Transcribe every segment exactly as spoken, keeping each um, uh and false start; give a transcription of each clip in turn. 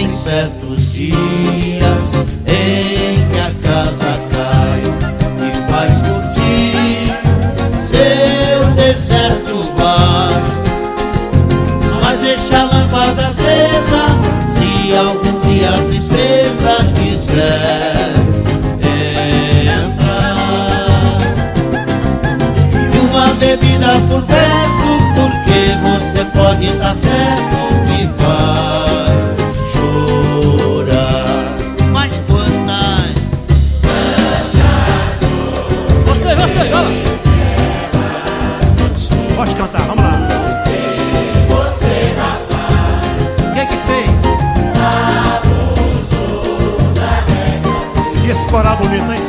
tem certos dias em que a casa cai e faz curtir seu deserto vai, mas deixa a lâmpada acesa se algum dia a tristeza quiser entrar. E uma bebida por perto, porque você pode estar certo que vai chorar. Mas quantas Você, você, ó. Pode cantar, vamos lá. você, rapaz, O que que fez? abusou da regra. E esse coral bonito, hein?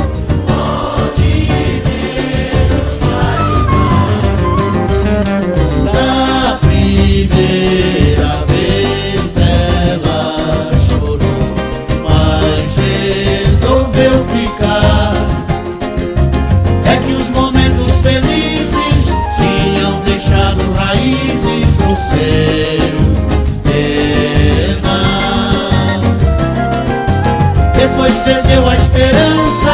Da primeira vez ela chorou, mas resolveu ficar. É que os momentos felizes tinham deixado raízes no seu penar. Depois perdeu a esperança